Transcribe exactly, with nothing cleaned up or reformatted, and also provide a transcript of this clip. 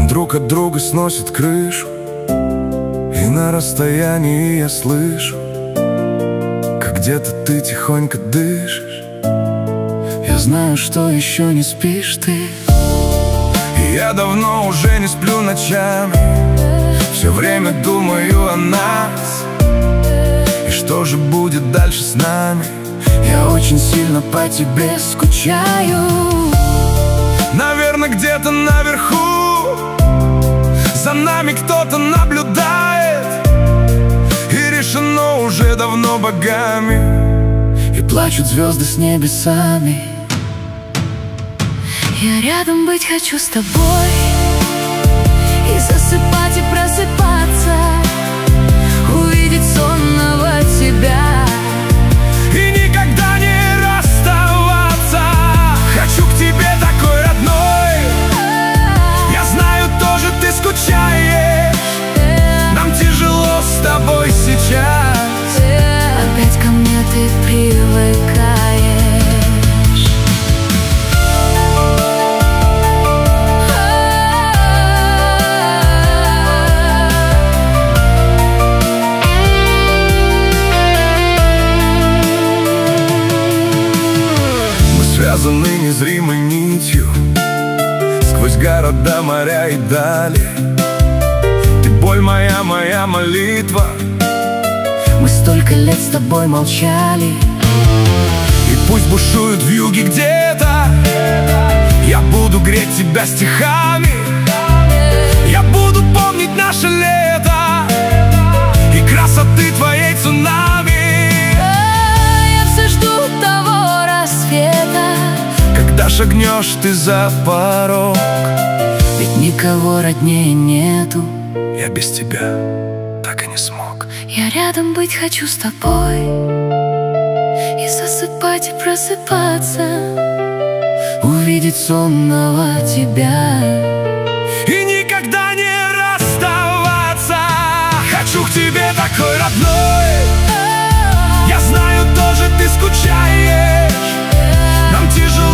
Друг от друга сносит крышу, и на расстоянии я слышу, как где-то ты тихонько дышишь. Я знаю, что еще не спишь ты, и я давно уже не сплю ночами. Все время думаю о нас, и что же будет дальше с нами. я очень сильно по тебе скучаю. Наверное, где-то наверху за нами кто-то наблюдает, и решено уже давно богами, и плачут звезды с небесами. Я рядом быть хочу с тобой, и засыпать, и просыпаться, увидеть сонного тебя, и никогда не расставаться. Хочу к тебе такой родной. Я знаю, тоже ты скучаешь. Нам тяжело с тобой сейчас. Опять ко мне ты привыкаешь. Связаны незримой нитью сквозь города, моря и дали. Ты боль моя, моя молитва. Мы столько лет с тобой молчали, и пусть бушуют вьюги где-то, я буду греть тебя стихами. Я буду помнить наше лето и красоты твоей цунами. Я все жду того рассвета, когда шагнешь ты за порог. ведь никого роднее нету. Я без тебя так и не смог. Я рядом быть хочу с тобой, и засыпать, и просыпаться, увидеть сонного тебя, и никогда не расставаться. Хочу к тебе такой родной. Я знаю, тоже ты скучаешь. Нам тяжело